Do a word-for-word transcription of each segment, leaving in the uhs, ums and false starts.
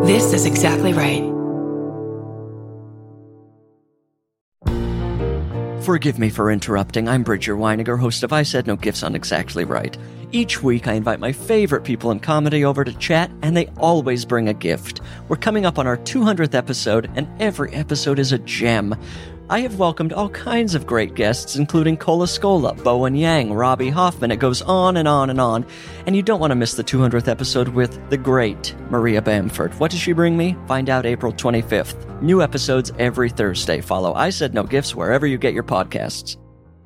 This is exactly right. Forgive me for interrupting. I'm Bridger Weiniger, host of I Said No Gifts on Exactly Right. Each week, I invite my favorite people in comedy over to chat, and they always bring a gift. We're coming up on our two hundredth episode, and every episode is a gem. I have welcomed all kinds of great guests, including Cola Scola, Bowen Yang, Robbie Hoffman. It goes on and on and on. And you don't want to miss the two hundredth episode with the great Maria Bamford. What does she bring me? Find out April twenty-fifth. New episodes every Thursday. Follow I Said No Gifts wherever you get your podcasts.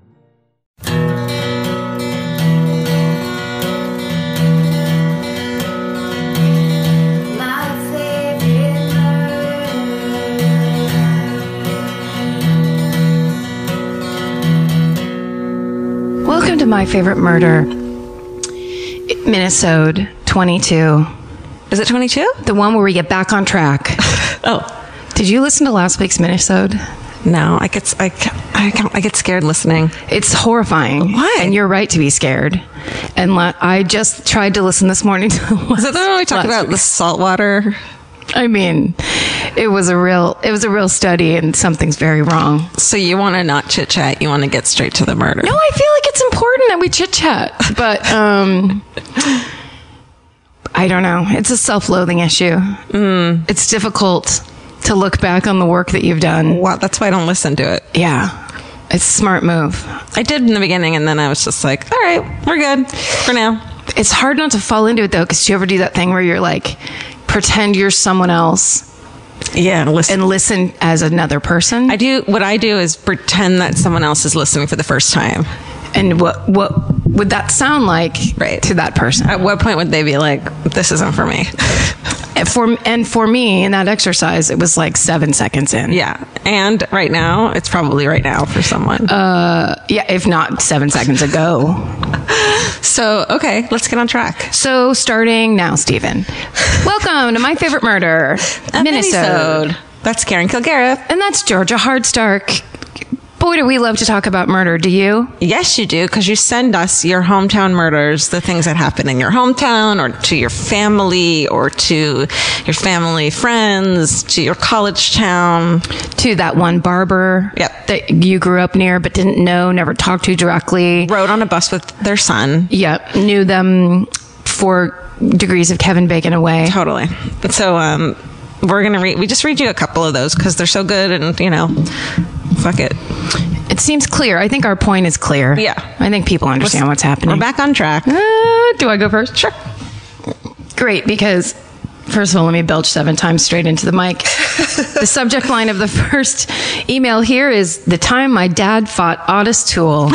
Welcome to My Favorite Murder, Minnesota twenty-two. Is it twenty-two? The one where we get back on track. Oh. Did you listen to last week's Minnesota? No, I get, I, I, I get scared listening. It's horrifying. Why? And you're right to be scared. And la- I just tried to listen this morning to Is that the one we talked about week. the saltwater? I mean, it was a real, it was a real study, and something's very wrong. So you want to not chit chat? You want to get straight to the murder? No, I feel like it's important that we chit chat, but um, I don't know. It's a self-loathing issue. Mm. It's difficult to look back on the work that you've done. Wow, that's why I don't listen to it. Yeah, it's a smart move. I did in the beginning, and then I was just like, all right, we're good for now. It's hard not to fall into it though, because do you ever do that thing where you're like, pretend you're someone else? Yeah, listen. And listen as another person? I do. What I do is pretend that someone else is listening for the first time. And what what would that sound like right. to that person? At what point would they be like, this isn't for me? And for, and for me, in that exercise, it was like seven seconds in. Yeah. And right now, it's probably right now for someone. Uh, yeah, if not seven seconds ago. So, okay, let's get on track. So, starting now, Stephen. Welcome to My Favorite Murder, Minnesota. That's Karen Kilgariff. And that's Georgia Hardstark. Boy, do we love to talk about murder. Do you? Yes, you do, because you send us your hometown murders, the things that happen in your hometown or to your family or to your family friends, to your college town. To that one barber yep. that you grew up near but didn't know, never talked to directly. Rode on a bus with their son. Yep. Knew them four degrees of Kevin Bacon away. Totally. So um, we're going to read, we just read you a couple of those because they're so good and, you know, fuck it. It seems clear. I think our point is clear. Yeah. I think people understand We're, what's happening. We're back on track. Uh, do I go first? Sure. Great, because first of all, let me belch seven times straight into the mic. The subject line of the first email here is, the time my dad fought Otis Toole.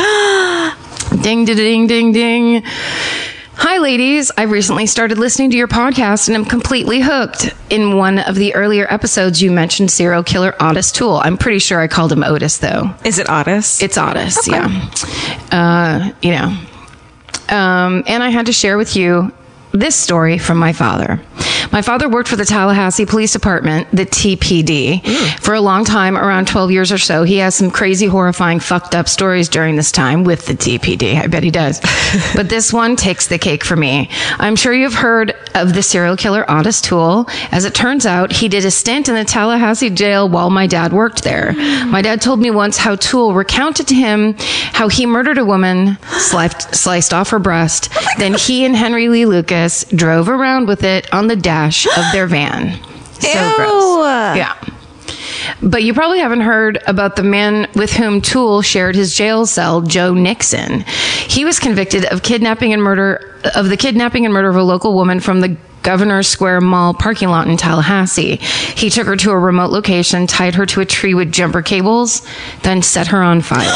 Ding, ding, ding, ding. Hi, ladies. I recently started listening to your podcast and am completely hooked. In one of the earlier episodes, you mentioned serial killer Otis Toole. I'm pretty sure I called him Otis, though. Is it Otis? It's Otis, okay. yeah. Uh, you know. Um, and I had to share with you this story from my father. My father worked for the Tallahassee Police Department, the T P D, mm. for a long time, around twelve years or so. He has some crazy, horrifying, fucked up stories during this time with the T P D. I bet he does. But this one takes the cake for me. I'm sure you've heard of the serial killer Otis Toole. As it turns out, he did a stint in the Tallahassee jail while my dad worked there. Mm. My dad told me once how Toole recounted to him how he murdered a woman, sliced, sliced off her breast, oh then he and Henry Lee Lucas drove around with it on the dash of their van. So Ew. gross. Yeah. But you probably haven't heard about the man with whom Toole shared his jail cell, Joe Nixon. He was convicted of kidnapping and murder of the kidnapping and murder of a local woman from the Governor Square Mall parking lot in Tallahassee. He took her to a remote location, tied her to a tree with jumper cables, then set her on fire.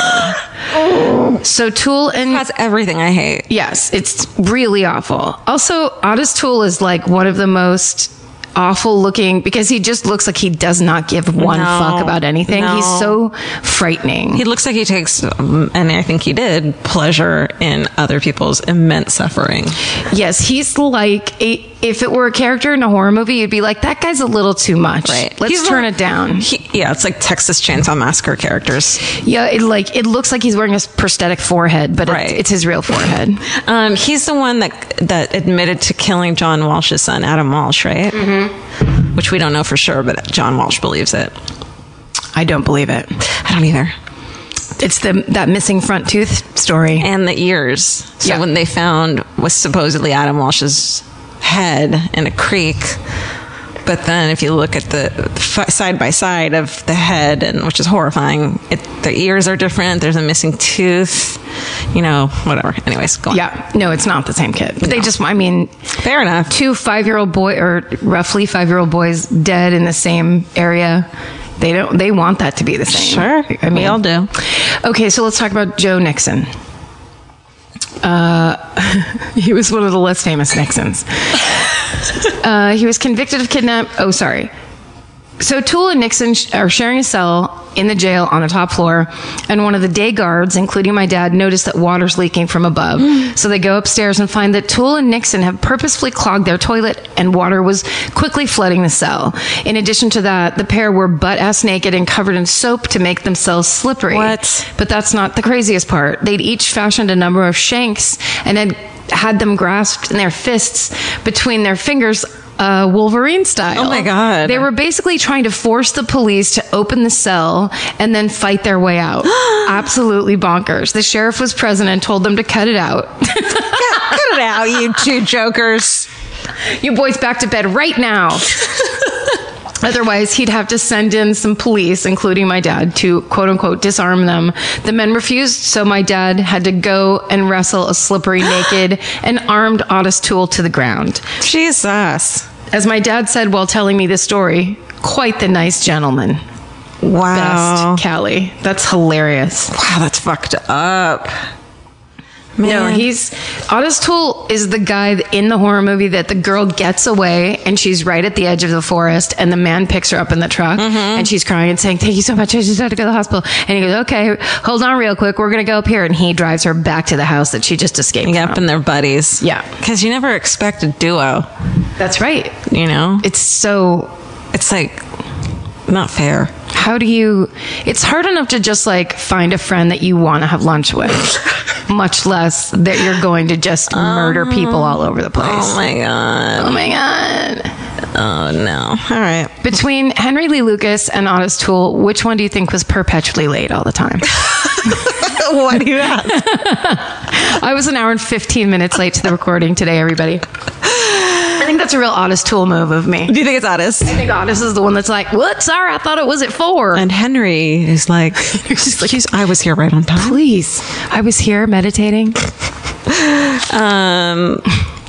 Oh. So Toole and... That's everything I hate. Yes, it's really awful. Also, Otis Toole is like one of the most awful looking, because he just looks like he does not give one no, fuck about anything. No. He's so frightening. He looks like he takes, um, and I think he did, pleasure in other people's immense suffering. Yes, he's like, a, if it were a character in a horror movie, you'd be like, that guy's a little too much. Right. Let's he's turn like, it down. He, yeah, it's like Texas Chainsaw Massacre characters. Yeah, it like it looks like he's wearing a prosthetic forehead, but right. it, it's his real forehead. um, he's the one that that admitted to killing John Walsh's son, Adam Walsh, right? Mm-hmm. which we don't know for sure, but John Walsh believes it. I don't believe it. I don't either. It's the that missing front tooth story. And the ears. So Yeah. when they found was supposedly Adam Walsh's head in a creek, but then if you look at the f- side by side of the head, and which is horrifying, it, the ears are different. There's a missing tooth. You know, whatever. Anyways, go on. Yeah, no, it's not the same kid. But they No. just, I mean, Fair enough. two five-year-old boy or roughly five-year-old boys dead in the same area. They don't. They want that to be the same. Sure. I mean, we all do. Okay, so let's talk about Joe Nixon. Uh, he was one of the less famous Nixons. Uh, he was convicted of kidnap. Oh, sorry. So Toole and Nixon sh- are sharing a cell in the jail on the top floor, and one of the day guards, including my dad, noticed that water's leaking from above. So they go upstairs and find that Toole and Nixon have purposefully clogged their toilet, and water was quickly flooding the cell. In addition to that, the pair were butt-ass naked and covered in soap to make themselves slippery. What? But that's not the craziest part. They'd each fashioned a number of shanks and had had them grasped in their fists between their fingers, uh, Wolverine style. Oh my God. They were basically trying to force the police to open the cell and then fight their way out. Absolutely bonkers. The sheriff was present and told them to cut it out. Cut it out, you two jokers. You boys back to bed right now. Otherwise, he'd have to send in some police, including my dad, to quote unquote disarm them. The men refused, so my dad had to go and wrestle a slippery, naked, and armed Otis Toole to the ground. Jesus. As my dad said while telling me this story, quite the nice gentleman. Wow. Best, Callie. That's hilarious. Wow, that's fucked up. Man. No, he's Otis Toole is the guy in the horror movie that the girl gets away and she's right at the edge of the forest and the man picks her up in the truck and she's crying and saying, "Thank you so much. I just had to go to the hospital." And he goes, "Okay, hold on real quick. We're going to go up here." And he drives her back to the house that she just escaped Yep, from. and they're buddies. Yeah. Because you never expect a duo, That's right. you know? It's so, It's like not fair. how do you, it's hard enough to just like find a friend that you want to have lunch with, much less that you're going to just murder people all over the place. Oh my God. Oh my God. Oh no. All right. Between Henry Lee Lucas and Otis Toole, which one do you think was perpetually late all the time? Why do you ask? I was an hour and fifteen minutes late to the recording today, everybody. I think that's a real Otis Toole move of me. Do you think it's Otis? I think Otis is the one that's like, "What? Sorry, I thought it was at four." And Henry is like, Excuse, I was here right on time. Please, I was here meditating. Um.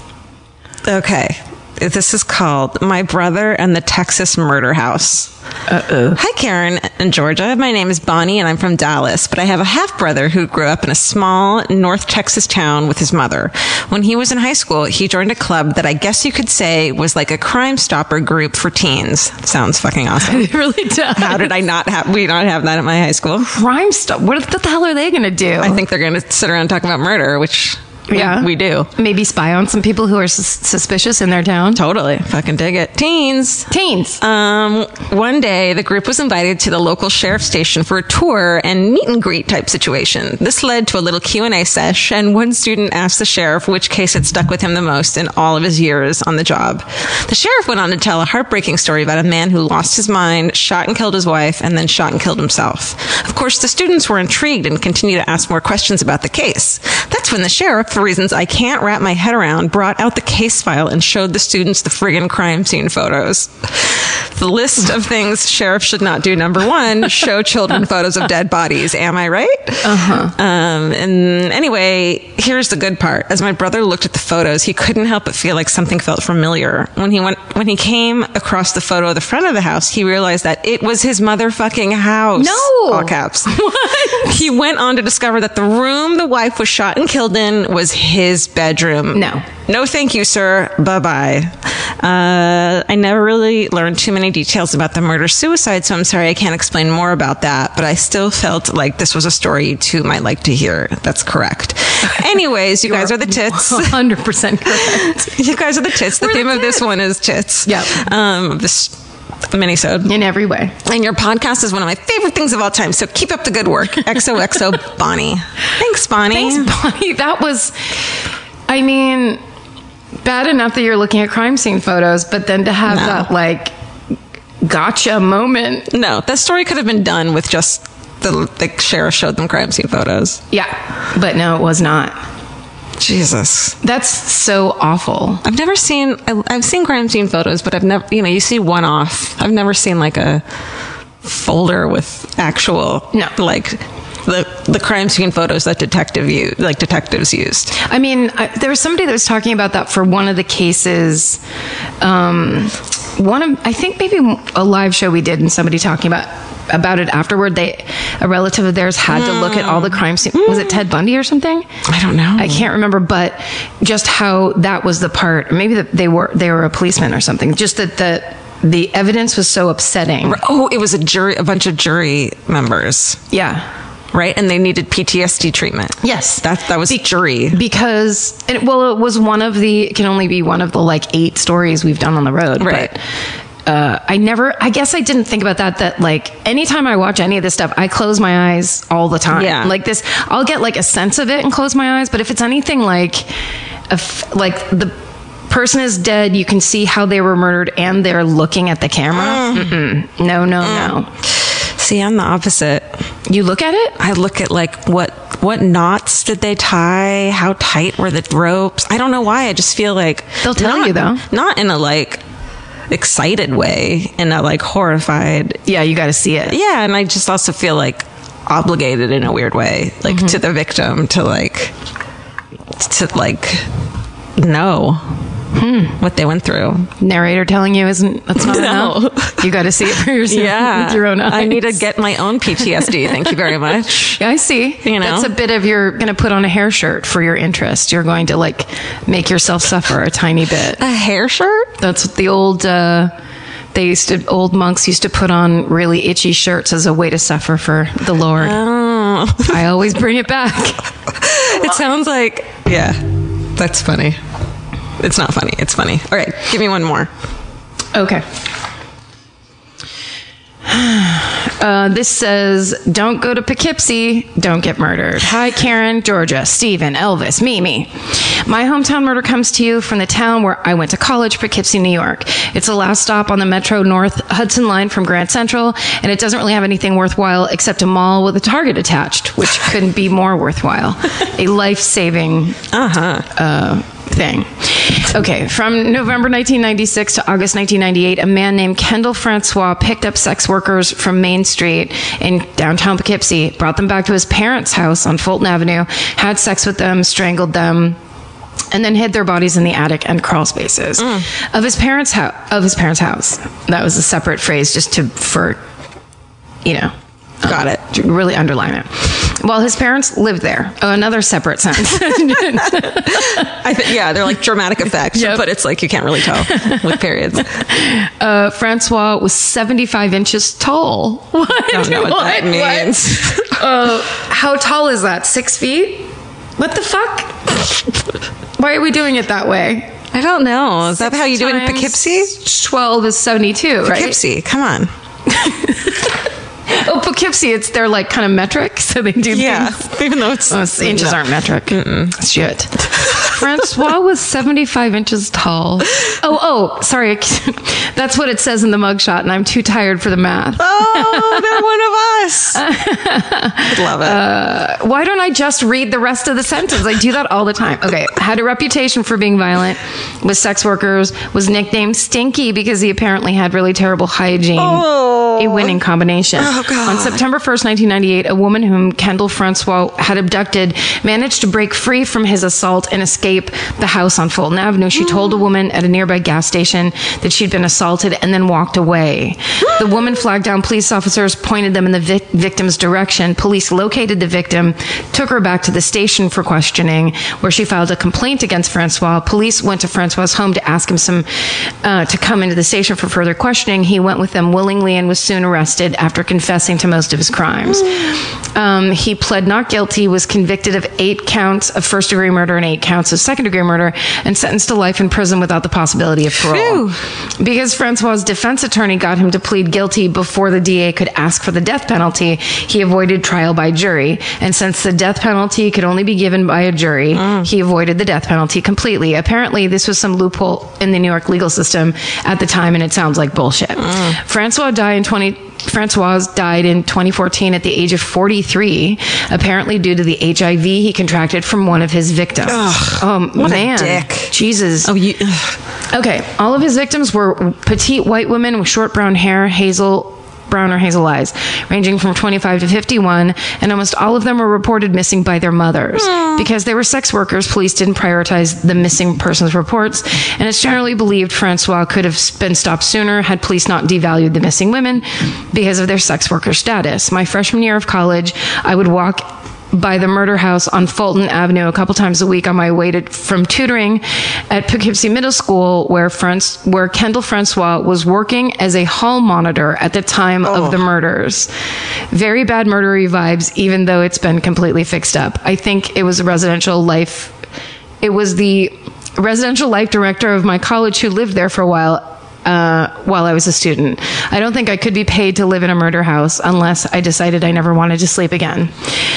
Okay. This is called My Brother and the Texas Murder House. Uh-oh. Hi, Karen and Georgia. My name is Bonnie, and I'm from Dallas, but I have a half-brother who grew up in a small North Texas town with his mother. When he was in high school, he joined a club that I guess you could say was like a Crime Stopper group for teens. Sounds fucking awesome. It really does. How did I not have, we not have that at my high school? Crime stuff? What the hell are they going to do? I think they're going to sit around talking about murder, which we- Yeah. we do. Maybe spy on some people who are sus- suspicious in their town. Totally. Fucking dig it. Teens. Teens. Um, one day, the group was invited to the local sheriff's station for a tour and meet and greet type situation. This led to a little Q and A sesh, and one student asked the sheriff which case had stuck with him the most in all of his years on the job. The sheriff went on to tell a heartbreaking story about a man who lost his mind, shot and killed his wife, and then shot and killed himself. Of course, the students were intrigued and continued to ask more questions about the case. That's when the sheriff, for reasons I can't wrap my head around, brought out the case file and showed the students the friggin' crime scene photos. The list of things sheriff should not do. Number one, show children photos of dead bodies. Am I right? Uh-huh. Um, and anyway, here's the good part. As my brother looked at the photos, he couldn't help but feel like something felt familiar. When he went, when he came across the photo of the front of the house, he realized that it was his motherfucking house. No. All caps. What? He went on to discover that the room the wife was shot and killed in was his bedroom. No. No, thank you, sir. Bye-bye. Uh, I never really learned too many details about the murder-suicide, so I'm sorry I can't explain more about that, but I still felt like this was a story you two might like to hear. That's correct. Anyways, you, you guys are, are the tits. one hundred percent correct. You guys are the tits. The We're theme the of this tits. one is tits. Yep. Um, this minisode. In every way. And your podcast is one of my favorite things of all time, so keep up the good work. X O X O Bonnie. Thanks, Bonnie. Thanks, Bonnie. That was, I mean, bad enough that you're looking at crime scene photos, but then to have No. that, like, gotcha moment. No, that story could have been done with just the, the sheriff showed them crime scene photos. Yeah, but no, it was not. Jesus. That's so awful. I've never seen, I, I've seen crime scene photos, but I've never, you know, you see one off. I've never seen like a folder with actual, no, like the the crime scene photos that detective use, like detectives used. I mean, I, there was somebody that was talking about that for one of the cases. Um, one of, I think maybe a live show we did, and somebody talking about about it afterward. They, a relative of theirs had mm. to look at all the crime scene. Mm. Was it Ted Bundy or something? I don't know. I can't remember, but just how that was the part. Maybe that they were they were a policeman or something. Just that the the evidence was so upsetting. Oh, it was a jury, a bunch of jury members. Yeah. Right, and they needed P T S D treatment. Yes, that that was Be- jury because it, well, it was one of the. It can only be one of the like eight stories we've done on the road. Right. But, uh, I never. I guess I didn't think about that. That like anytime I watch any of this stuff, I close my eyes all the time. Yeah. Like this, I'll get like a sense of it and close my eyes. But if it's anything like, a f- like the person is dead, you can see how they were murdered, and they're looking at the camera. Mm. No, no, mm. no. See, I'm the opposite. You look at it? I look at like what what knots did they tie? How tight were the ropes? I don't know why. I just feel like they'll tell not, you though. Not in a like excited way, in a like horrified. Yeah, you got to see it. Yeah, and I just also feel like obligated in a weird way, like mm-hmm. to the victim to like to like know. Hmm. What they went through. Narrator telling you isn't that's not no. enough. You got to see it for yourself. Yeah, with your own eyes. I need to get my own P T S D. Thank you very much. Yeah, I see. You know, that's a bit of you're going to put on a hair shirt for your interest. You're going to like make yourself suffer a tiny bit. A hair shirt? That's what the old. Uh, They used to, old monks used to put on really itchy shirts as a way to suffer for the Lord. Oh. I always bring it back. It sounds like, yeah, that's funny. It's not funny. It's funny. All right, give me one more. Okay. Uh, this says, don't go to Poughkeepsie, don't get murdered. Hi, Karen, Georgia, Stephen, Elvis, Mimi. My hometown murder comes to you from the town where I went to college, Poughkeepsie, New York. It's the last stop on the Metro North Hudson line from Grand Central, and it doesn't really have anything worthwhile except a mall with a Target attached, which couldn't be more worthwhile. A life-saving uh-huh. uh, thing. Okay, from November nineteen ninety-six to August nineteen ninety-eight, a man named Kendall Francois picked up sex workers from Main Street in downtown Poughkeepsie, brought them back to his parents' house on Fulton Avenue, had sex with them, strangled them, and then hid their bodies in the attic and crawl spaces mm. of his parents' house. Of his parents' house. That was a separate phrase, just to for, you know. Got it. To really underline it. Well, his parents lived there. Oh, another separate sentence. I think, yeah, they're like dramatic effects, yep. But it's like you can't really tell with periods. Uh, Francois was seventy-five inches tall. What? I don't know what, what that means. What? Uh, how tall is that? Six feet? What the fuck? Why are we doing it that way? I don't know. Is Six that how you do it in Poughkeepsie? twelve is seventy-two, right? Poughkeepsie, come on. Oh, Poughkeepsie, it's they're like kind of metric, so they do yeah, things. Even though it's oh, inches no. aren't metric. Mm-mm. Shit. Francois was seventy-five inches tall. Oh, oh, sorry. That's what it says in the mugshot, and I'm too tired for the math. Oh, they're one of us. I love it. Uh, why don't I just read the rest of the sentence? I do that all the time. Okay. Had a reputation for being violent with sex workers, was nicknamed Stinky because he apparently had really terrible hygiene. Oh. A winning combination. Oh, God. On September first, nineteen ninety-eight, a woman whom Kendall Francois had abducted managed to break free from his assault and escape the house on Fulton Avenue. She told a woman at a nearby gas station that she'd been assaulted and then walked away. The woman flagged down police officers, pointed them in the vic- victim's direction. Police located the victim, took her back to the station for questioning, where she filed a complaint against Francois. Police went to Francois' home to ask him some uh, to come into the station for further questioning. He went with them willingly and was soon arrested after confessing to most of his crimes. Um, he pled not guilty, was convicted of eight counts of first-degree murder and eight counts of second-degree murder, and sentenced to life in prison without the possibility of parole. Phew. Because Francois' defense attorney got him to plead guilty before the D A could ask for the death penalty, he avoided trial by jury. And since the death penalty could only be given by a jury, mm. he avoided the death penalty completely. Apparently, this was some loophole in the New York legal system at the time, and it sounds like bullshit. Mm. Francois died in twenty Francois died in twenty fourteen at the age of forty-three, apparently due to the H I V he contracted from one of his victims. Ugh, oh, what man. a dick. Jesus. Oh, you... Okay, all of his victims were petite white women with short brown hair, hazel brown or hazel eyes, ranging from twenty-five to fifty-one, and almost all of them were reported missing by their mothers. Aww. Because they were sex workers, police didn't prioritize the missing persons reports, and it's generally believed Francois could have been stopped sooner had police not devalued the missing women because of their sex worker status. My freshman year of college, I would walk by the murder house on Fulton Avenue a couple times a week on my way to, from tutoring at Poughkeepsie Middle School, where Franc- where Kendall Francois was working as a hall monitor at the time oh. of the murders. Very bad murdery vibes, even though it's been completely fixed up. I think it was a residential life. It was the residential life director of my college who lived there for a while. Uh, while I was a student. I don't think I could be paid to live in a murder house unless I decided I never wanted to sleep again.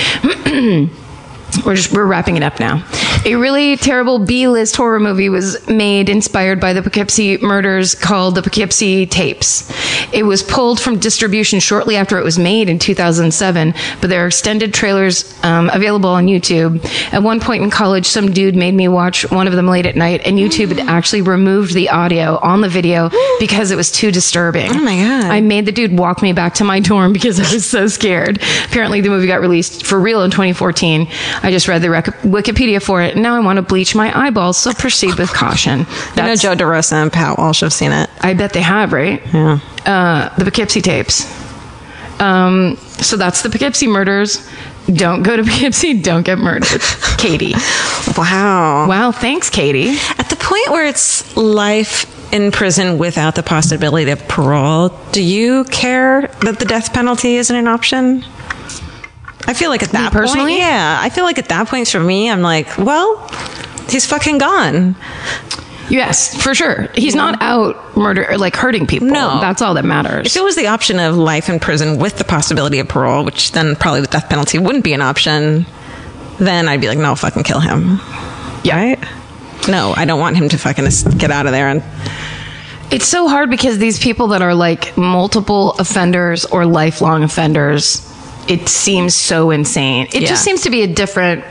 We're just, we're wrapping it up now. A really terrible B-list horror movie was made inspired by the Poughkeepsie murders called the Poughkeepsie Tapes. It was pulled from distribution shortly after it was made in two thousand seven, but there are extended trailers um, available on YouTube. At one point in college, some dude made me watch one of them late at night, and YouTube had actually removed the audio on the video because it was too disturbing. Oh my God. I made the dude walk me back to my dorm because I was so scared. Apparently the movie got released for real in twenty fourteen. I just read the rec- Wikipedia for it, and now I want to bleach my eyeballs, so proceed with caution. That's, I know Joe DeRosa and Pat Walsh have seen it. I bet they have, right? Yeah. Uh, the Poughkeepsie Tapes. Um, so that's the Poughkeepsie murders. Don't go to Poughkeepsie. Don't get murdered. Katie. Wow. Wow. Thanks, Katie. At the point where it's life in prison without the possibility of parole, do you care that the death penalty isn't an option? I feel like at that me personally? point, yeah, I feel like at that point for me, I'm like, well, he's fucking gone. Yes, for sure. He's not out murder, like hurting people. No. That's all that matters. If it was the option of life in prison with the possibility of parole, which then probably the death penalty wouldn't be an option, then I'd be like, no, fucking kill him. Yeah. Right? No, I don't want him to fucking get out of there. And it's so hard because these people that are like multiple offenders or lifelong offenders, it seems so insane. It yeah. just seems to be a different...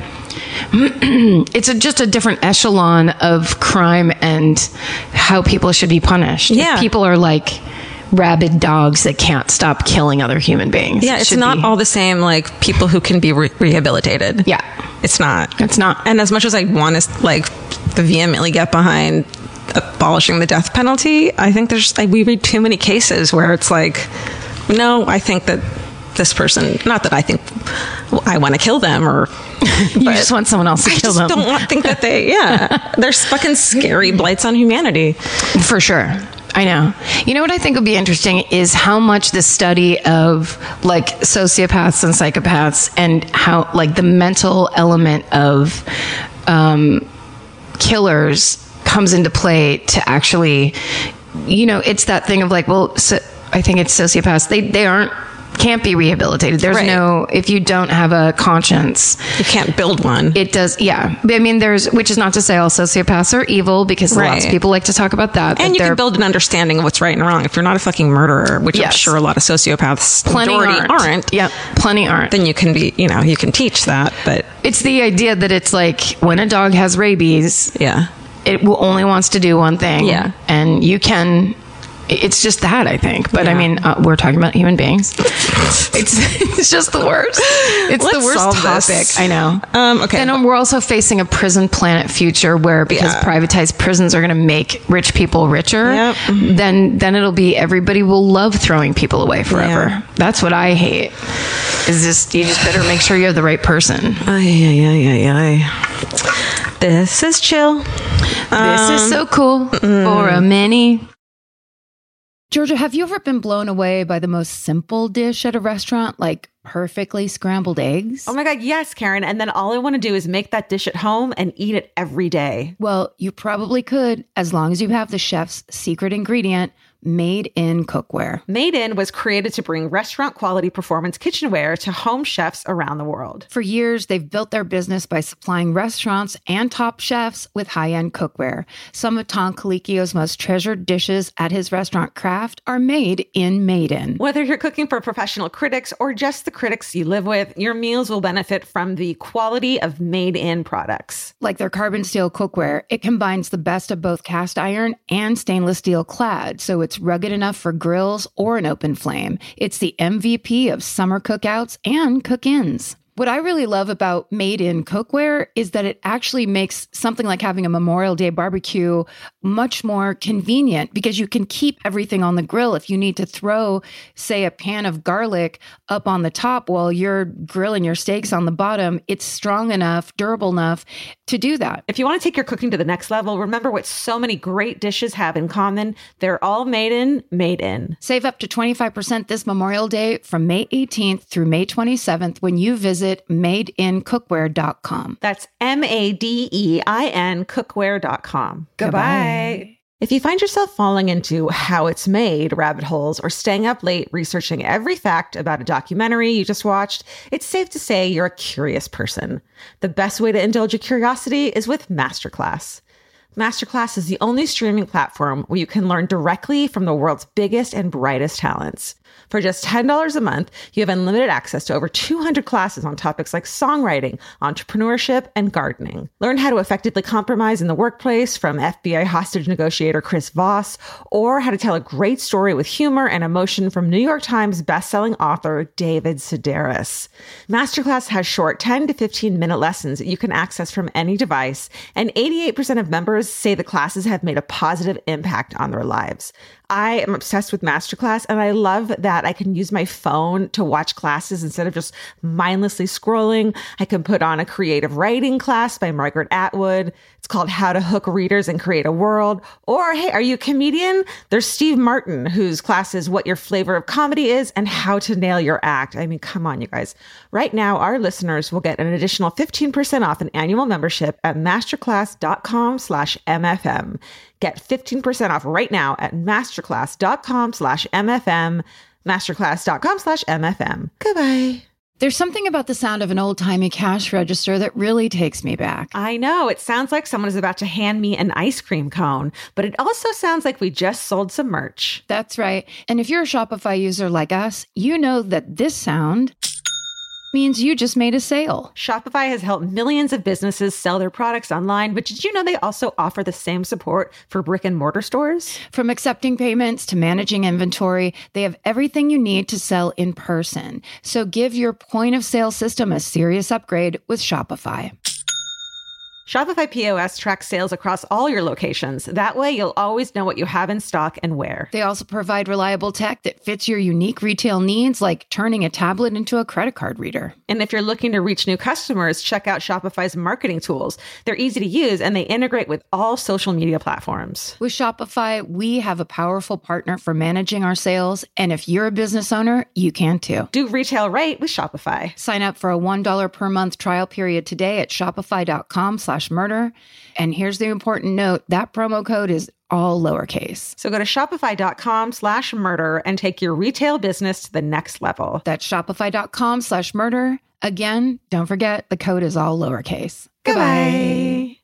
it's a, just a different echelon of crime and how people should be punished. Yeah. If people are like rabid dogs that can't stop killing other human beings. Yeah, it it's not be. all the same like people who can be re- rehabilitated. Yeah. It's not. It's not. And as much as I want to like vehemently get behind abolishing the death penalty, I think there's like we read too many cases where it's like, no, I think that this person, not that I think I want to kill them or you just want someone else to I kill them. them. I just don't want think that they, yeah, there's fucking scary blights on humanity. For sure. I know. You know what I think would be interesting is how much the study of like sociopaths and psychopaths and how like the mental element of um, killers comes into play to actually, you know, it's that thing of like, well, so I think it's sociopaths. They, they aren't, can't be rehabilitated. There's right. no, if you don't have a conscience, you can't build one. It does. Yeah. I mean, there's, which is not to say all sociopaths are evil because right. lots of people like to talk about that. And you can build an understanding of what's right and wrong. If you're not a fucking murderer, which yes. I'm sure a lot of sociopaths plenty majority aren't. aren't. Yeah. Plenty aren't. Then you can be, you know, you can teach that, but it's the idea that it's like when a dog has rabies, yeah, it will only wants to do one thing. Yeah. And you can, it's just that, I think. But yeah. I mean, uh, we're talking about human beings. it's it's just the worst. It's Let's the worst solve topic. This. I know. Um, okay. And um, we're also facing a prison planet future where because yeah. privatized prisons are going to make rich people richer, yep. then then it'll be everybody will love throwing people away forever. Yeah. That's what I hate. Is just you just better make sure you have the right person. Ay, ay, ay, ay, ay. This is chill. This um, is so cool mm. for a mini. Georgia, have you ever been blown away by the most simple dish at a restaurant, like perfectly scrambled eggs? Oh my God, yes, Karen. And then all I want to do is make that dish at home and eat it every day. Well, you probably could, as long as you have the chef's secret ingredient, Made in Cookware. Made In was created to bring restaurant quality performance kitchenware to home chefs around the world. For years, they've built their business by supplying restaurants and top chefs with high-end cookware. Some of Tom Colicchio's most treasured dishes at his restaurant Craft are made in Made In. Whether you're cooking for professional critics or just the critics you live with, your meals will benefit from the quality of Made In products. Like their carbon steel cookware, it combines the best of both cast iron and stainless steel clad, so it's rugged enough for grills or an open flame. It's the M V P of summer cookouts and cook-ins. What I really love about Made in Cookware is that it actually makes something like having a Memorial Day barbecue much more convenient because you can keep everything on the grill. If you need to throw, say, a pan of garlic up on the top while you're grilling your steaks on the bottom, it's strong enough, durable enough to do that. If you want to take your cooking to the next level, remember what so many great dishes have in common. They're all made in, made in. Save up to twenty-five percent this Memorial Day from May eighteenth through May twenty-seventh when you visit made in cookware dot com. That's M A D E I N cookware dot com. Goodbye. Goodbye. If you find yourself falling into how it's made rabbit holes or staying up late researching every fact about a documentary you just watched, it's safe to say you're a curious person. The best way to indulge your curiosity is with Masterclass. Masterclass is the only streaming platform where you can learn directly from the world's biggest and brightest talents. For just ten dollars a month, you have unlimited access to over two hundred classes on topics like songwriting, entrepreneurship, and gardening. Learn how to effectively compromise in the workplace from F B I hostage negotiator Chris Voss, or how to tell a great story with humor and emotion from New York Times bestselling author David Sedaris. Masterclass has short ten to fifteen minute lessons that you can access from any device, and eighty-eight percent of members say the classes have made a positive impact on their lives. I am obsessed with Masterclass, and I love that I can use my phone to watch classes instead of just mindlessly scrolling. I can put on a creative writing class by Margaret Atwood. It's called How to Hook Readers and Create a World. Or, hey, are you a comedian? There's Steve Martin, whose class is What Your Flavor of Comedy Is and How to Nail Your Act. I mean, come on, you guys. Right now, our listeners will get an additional fifteen percent off an annual membership at masterclass.com slash MFM. Get fifteen percent off right now at masterclass.com slash MFM, masterclass.com slash MFM. Goodbye. There's something about the sound of an old-timey cash register that really takes me back. I know. It sounds like someone is about to hand me an ice cream cone, but it also sounds like we just sold some merch. That's right. And if you're a Shopify user like us, you know that this sound means you just made a sale. Shopify has helped millions of businesses sell their products online, but did you know they also offer the same support for brick and mortar stores? From accepting payments to managing inventory, they have everything you need to sell in person. So give your point of sale system a serious upgrade with Shopify. Shopify P O S tracks sales across all your locations. That way, you'll always know what you have in stock and where. They also provide reliable tech that fits your unique retail needs, like turning a tablet into a credit card reader. And if you're looking to reach new customers, check out Shopify's marketing tools. They're easy to use, and they integrate with all social media platforms. With Shopify, we have a powerful partner for managing our sales. And if you're a business owner, you can too. Do retail right with Shopify. Sign up for a one dollar per month trial period today at shopify.com slash murder. And here's the important note, that promo code is all lowercase. So go to shopify.com slash murder and take your retail business to the next level. That's shopify.com slash murder. Again, don't forget, the code is all lowercase. Goodbye.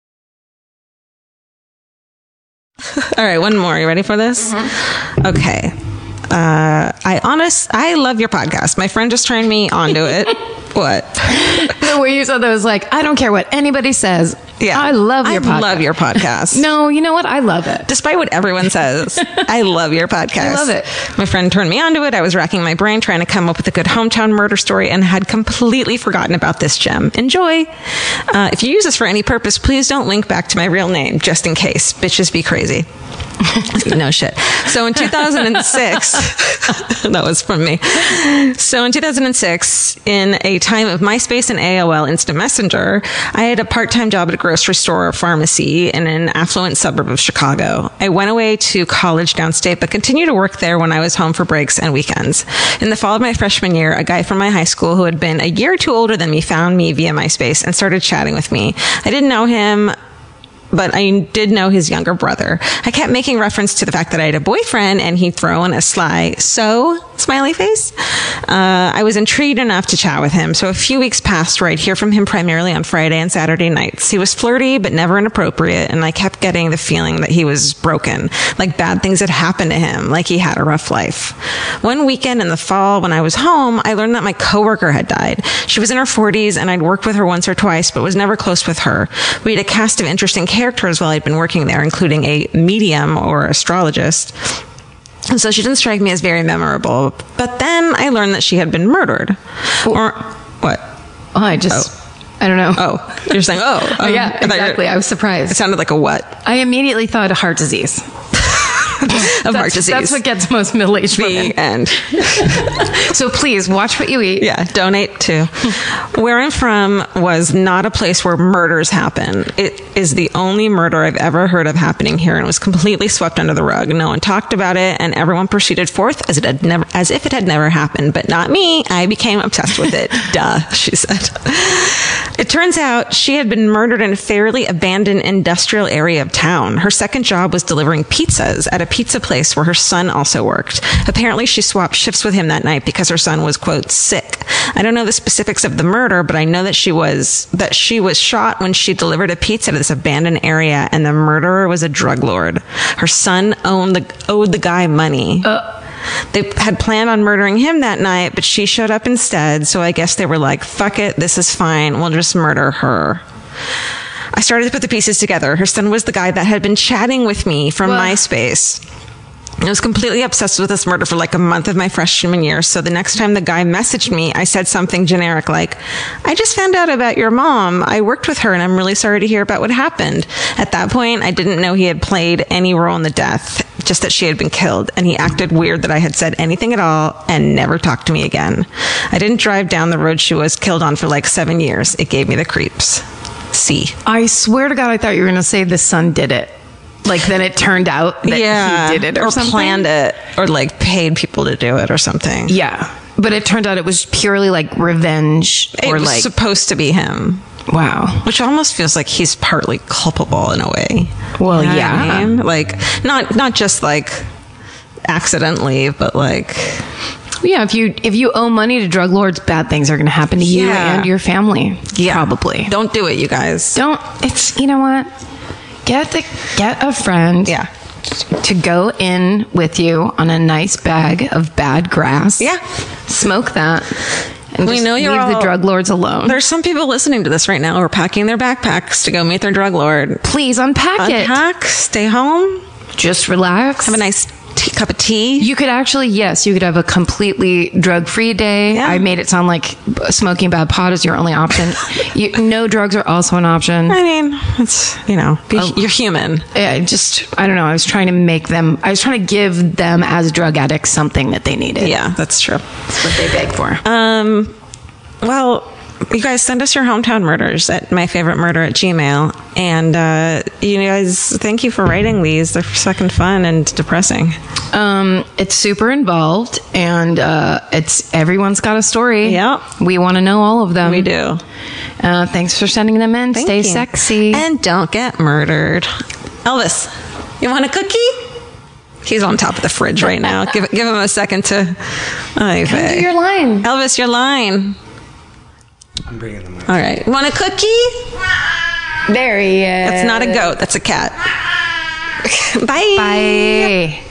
All right, one more. You ready for this? Mm-hmm. Okay. Uh, I honest, I love your podcast. My friend just turned me onto it. What? The way you said that was like, I don't care what anybody says. Yeah. I love your I podcast. I love your podcast. No, you know what? I love it. Despite what everyone says, I love your podcast. I love it. My friend turned me onto it. I was racking my brain trying to come up with a good hometown murder story and had completely forgotten about this gem. Enjoy. Uh, if you use this for any purpose, please don't link back to my real name, just in case. Bitches be crazy. No shit. So in two thousand six, that was from me. So in two thousand six, in a time of MySpace and A O L Instant Messenger, I had a part-time job at a grocery store or pharmacy in an affluent suburb of Chicago. I went away to college downstate, but continued to work there when I was home for breaks and weekends. In the fall of my freshman year, a guy from my high school who had been a year or two older than me found me via MySpace and started chatting with me. I didn't know him, but I did know his younger brother. I kept making reference to the fact that I had a boyfriend, and he'd throw in a sly, so, smiley face. Uh, I was intrigued enough to chat with him, so a few weeks passed where I'd hear from him primarily on Friday and Saturday nights. He was flirty, but never inappropriate, and I kept getting the feeling that he was broken, like bad things had happened to him, like he had a rough life. One weekend in the fall, when I was home, I learned that my coworker had died. She was in her forties, and I'd worked with her once or twice, but was never close with her. We had a cast of interesting characters while I'd been working there, including a medium or astrologist. And so she didn't strike me as very memorable. But then I learned that she had been murdered. Or what? Oh, I just, oh. I don't know. Oh, you're saying, oh. Um, oh yeah, exactly. I was surprised. It sounded like a what? I immediately thought of heart disease. Of that's, heart disease. That's what gets most middle-aged women. The end. So please, watch what you eat. Yeah, donate too. Where I'm from was not a place where murders happen. It is the only murder I've ever heard of happening here, and was completely swept under the rug. No one talked about it, and everyone proceeded forth as it had never, as if it had never happened. But not me. I became obsessed with it. Duh, she said. It turns out she had been murdered in a fairly abandoned industrial area of town. Her second job was delivering pizzas at a pizza place where her son also worked. Apparently, she swapped shifts with him that night because her son was, quote, sick. I don't know the specifics of the murder, but I know that she was that she was shot when she delivered a pizza to this abandoned area, and the murderer was a drug lord. Her son owned the owed the guy money. Uh. They had planned on murdering him that night, but she showed up instead, so I guess they were like, fuck it, this is fine, we'll just murder her. I started to put the pieces together. Her son was the guy that had been chatting with me from well. MySpace. I was completely obsessed with this murder for like a month of my freshman year. So the next time the guy messaged me, I said something generic like, I just found out about your mom. I worked with her and I'm really sorry to hear about what happened. At that point, I didn't know he had played any role in the death, just that she had been killed. And he acted weird that I had said anything at all and never talked to me again. I didn't drive down the road she was killed on for like seven years. It gave me the creeps. See. I swear to God, I thought you were going to say the son did it. Like, then it turned out that yeah, he did it or, or something. planned it, or like paid people to do it or something. Yeah. But it turned out it was purely like revenge it or was like supposed to be him. Wow. Which almost feels like he's partly culpable in a way. Well, you know yeah. I mean? Like, not not just like accidentally, but like... Yeah, if you if you owe money to drug lords, bad things are going to happen to you yeah. and your family. Yeah. Probably. Don't do it, you guys. Don't. It's, you know what? Get the get a friend. Yeah. To go in with you on a nice bag of bad grass. Yeah. Smoke that. And we just know you're leave all, the drug lords alone. There's some people listening to this right now who are packing their backpacks to go meet their drug lord. Please unpack Unpack, it. Unpack. Stay home. Just relax. Have a nice tea, cup of tea. You could actually, yes, you could have a completely drug-free day. Yeah. I made it sound like smoking bad pot is your only option. you, no drugs are also an option. I mean, it's, you know, be, oh. you're human. Yeah, just, I don't know. I was trying to make them, I was trying to give them as drug addicts something that they needed. Yeah, that's true. That's what they beg for. Um, well, you guys send us your hometown murders at myfavoritemurder at Gmail. And uh, you guys, thank you for writing these. They're fucking fun and depressing. Um, it's super involved, and uh, it's everyone's got a story. Yeah. We want to know all of them. We do. Uh, thanks for sending them in. Thank Stay you. sexy. And don't get murdered. Elvis, you want a cookie? He's on top of the fridge right now. give, give him a second to... Oh, Come do your line. Elvis, your line. I'm bringing them up. All right. Want a cookie? There he is. That's not a goat. That's a cat. Bye. Bye.